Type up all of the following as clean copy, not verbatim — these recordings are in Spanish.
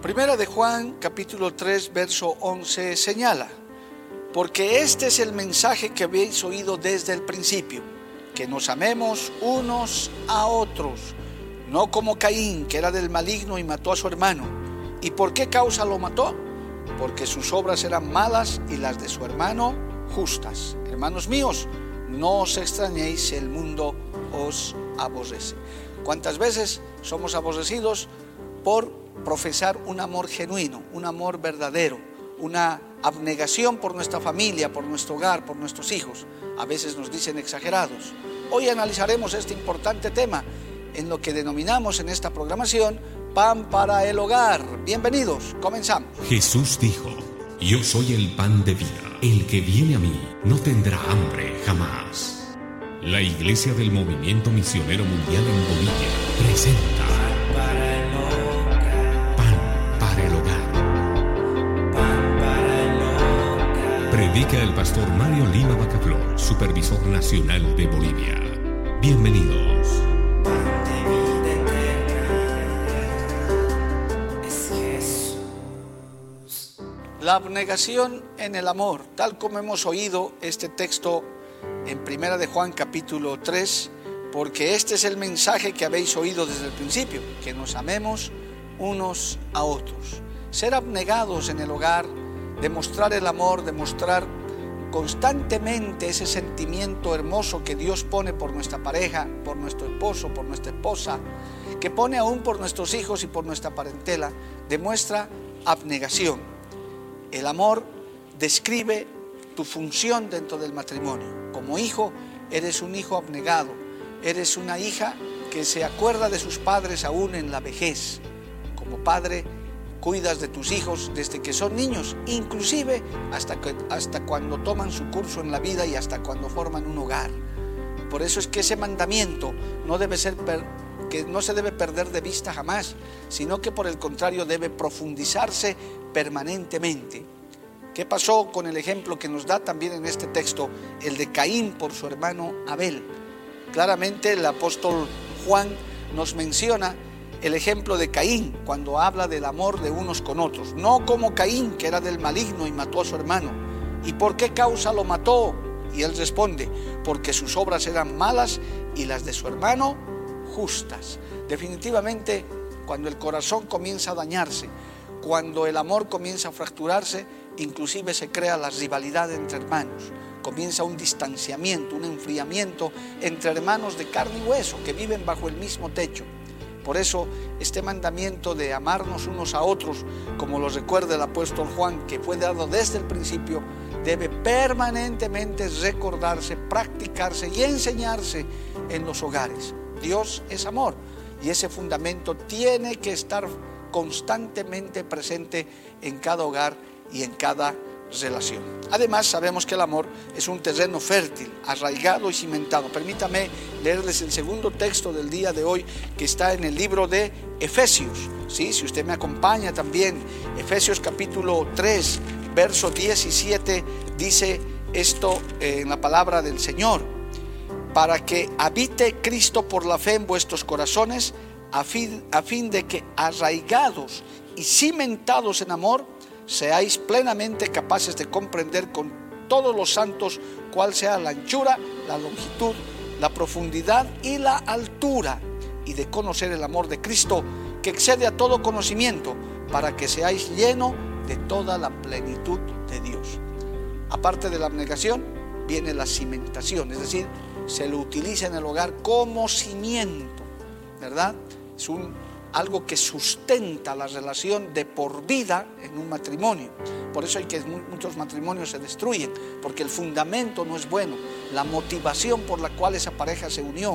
Primera de Juan, capítulo 3, verso 11 señala: porque este es el mensaje que habéis oído desde el principio, que nos amemos unos a otros, no como Caín, que era del maligno y mató a su hermano. ¿Y por qué causa lo mató? Porque sus obras eran malas y las de su hermano justas. Hermanos míos, no os extrañéis si el mundo os aborrece. ¿Cuántas veces somos aborrecidos por profesar un amor genuino, un amor verdadero, una abnegación por nuestra familia, por nuestro hogar, por nuestros hijos? A veces nos dicen exagerados. Hoy analizaremos este importante tema en lo que denominamos en esta programación Pan para el Hogar. Bienvenidos, comenzamos. Jesús dijo: yo soy el pan de vida. El que viene a mí no tendrá hambre jamás. La Iglesia del Movimiento Misionero Mundial en Bolivia presenta Pan para el Hogar. Pan para el Hogar. Predica el pastor Mario Lima Bacaflor, supervisor nacional de Bolivia. Bienvenidos. Pan de vida eterna es Jesús. La abnegación en el amor, tal como hemos oído este texto en Primera de Juan capítulo 3, porque este es el mensaje que habéis oído desde el principio, que nos amemos unos a otros. Ser abnegados en el hogar, demostrar el amor, demostrar constantemente ese sentimiento hermoso que Dios pone por nuestra pareja, por nuestro esposo, por nuestra esposa, que pone aún por nuestros hijos y por nuestra parentela, demuestra abnegación. El amor describe tu función dentro del matrimonio. Como hijo, eres un hijo abnegado, eres una hija que se acuerda de sus padres aún en la vejez. Como padre, cuidas de tus hijos desde que son niños, inclusive hasta cuando toman su curso en la vida y hasta cuando forman un hogar. Por eso es que ese mandamiento que no se debe perder de vista jamás, sino que por el contrario debe profundizarse permanentemente. ¿Qué pasó con el ejemplo que nos da también en este texto, el de Caín por su hermano Abel? Claramente el apóstol Juan nos menciona el ejemplo de Caín cuando habla del amor de unos con otros. No como Caín, que era del maligno y mató a su hermano. ¿Y por qué causa lo mató? Y él responde: porque sus obras eran malas y las de su hermano justas. Definitivamente, cuando el corazón comienza a dañarse, cuando el amor comienza a fracturarse, inclusive se crea la rivalidad entre hermanos. Comienza un distanciamiento, un enfriamiento entre hermanos de carne y hueso que viven bajo el mismo techo. Por eso este mandamiento de amarnos unos a otros, como lo recuerda el apóstol Juan, que fue dado desde el principio, debe permanentemente recordarse, practicarse y enseñarse en los hogares. Dios es amor y ese fundamento tiene que estar constantemente presente en cada hogar y en cada relación. Además, sabemos que el amor es un terreno fértil, arraigado y cimentado. Permítame leerles el segundo texto del día de hoy, que está en el libro de Efesios. ¿Sí? Si usted me acompaña también, Efesios capítulo 3, verso 17, dice esto en la palabra del Señor: para que habite Cristo por la fe en vuestros corazones, a fin de que arraigados y cimentados en amor, seáis plenamente capaces de comprender con todos los santos cuál sea la anchura, la longitud, la profundidad y la altura, y de conocer el amor de Cristo, que excede a todo conocimiento, para que seáis llenos de toda la plenitud de Dios. Aparte de la abnegación, viene la cimentación, es decir, se lo utiliza en el hogar como cimiento, ¿verdad? Es algo que sustenta la relación de por vida en un matrimonio. Por eso muchos matrimonios se destruyen, porque el fundamento no es bueno. La motivación por la cual esa pareja se unió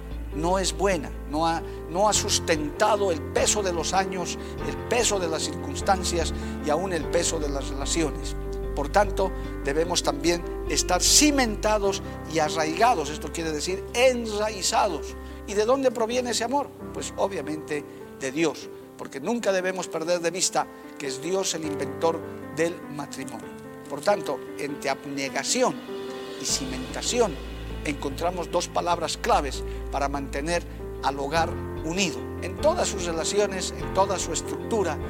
no es buena, no ha sustentado el peso de los años, el peso de las circunstancias y aún el peso de las relaciones. Por tanto, debemos también estar cimentados y arraigados, esto quiere decir enraizados. ¿Y de dónde proviene ese amor? Pues obviamente de Dios, porque nunca debemos perder de vista que es Dios el inventor del matrimonio. Por tanto, entre abnegación y cimentación encontramos dos palabras claves para mantener al hogar unido, en todas sus relaciones, en toda su estructura,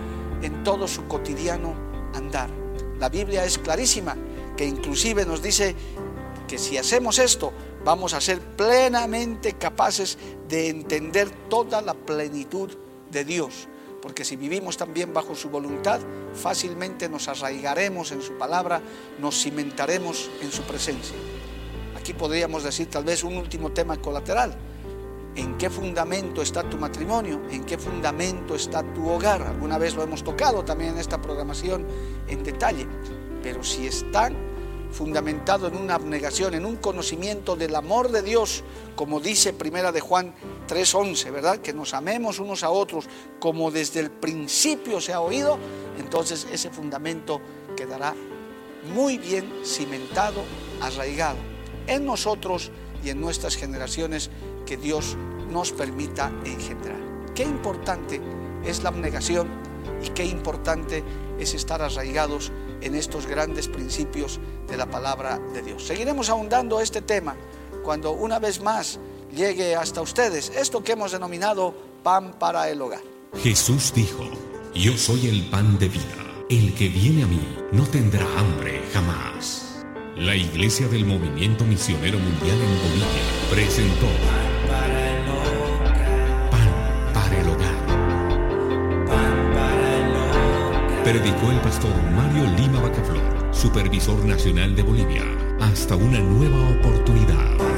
en todo su cotidiano andar. La Biblia es clarísima, que inclusive nos dice que si hacemos esto, vamos a ser plenamente capaces de entender toda la plenitud de Dios. Porque si vivimos también bajo su voluntad, fácilmente nos arraigaremos en su palabra, nos cimentaremos en su presencia. Aquí podríamos decir tal vez un último tema colateral. ¿En qué fundamento está tu matrimonio? ¿En qué fundamento está tu hogar? Alguna vez lo hemos tocado también en esta programación en detalle. Pero si están fundamentado en una abnegación, en un conocimiento del amor de Dios, como dice Primera de Juan 3:11, ¿verdad? Que nos amemos unos a otros como desde el principio se ha oído, entonces ese fundamento quedará muy bien cimentado, arraigado en nosotros y en nuestras generaciones que Dios nos permita engendrar. Qué importante es la abnegación y qué importante es estar arraigados en estos grandes principios de la palabra de Dios. Seguiremos ahondando este tema cuando una vez más llegue hasta ustedes esto que hemos denominado pan para el hogar. Jesús dijo: yo soy el pan de vida. El que viene a mí no tendrá hambre jamás. La Iglesia del Movimiento Misionero Mundial en Bolivia presentó para el hogar. Pan para el hogar. Pan para el hogar. Predicó el pastor Mario Lima Bacaflor, supervisor nacional de Bolivia. Hasta una nueva oportunidad.